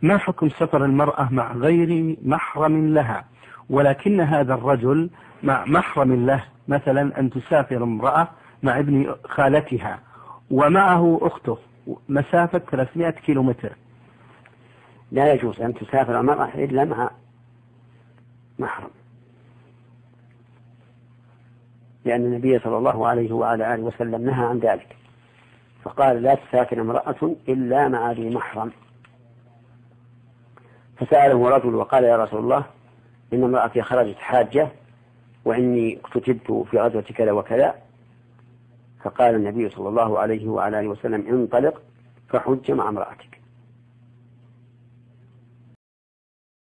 ما حكم سفر المرأة مع غير محرم لها، ولكن هذا الرجل مع محرم له، مثلا أن تسافر امرأة مع ابن خالتها ومعه أخته مسافة 300 كيلومتر؟ لا يجوز أن تسافر المرأة إلا مع محرم، لأن النبي صلى الله عليه وعلى آله وسلم نهى عن ذلك، فقال لا تسافر امرأة إلا مع ذي محرم. فسأله رجل وقال يا رسول الله إن امرأتي خرجت حاجة وإني اقتتلت في غزوة كذا وكذا، فقال النبي صلى الله عليه وعلى آله وسلم انطلق فحج مع امرأتك.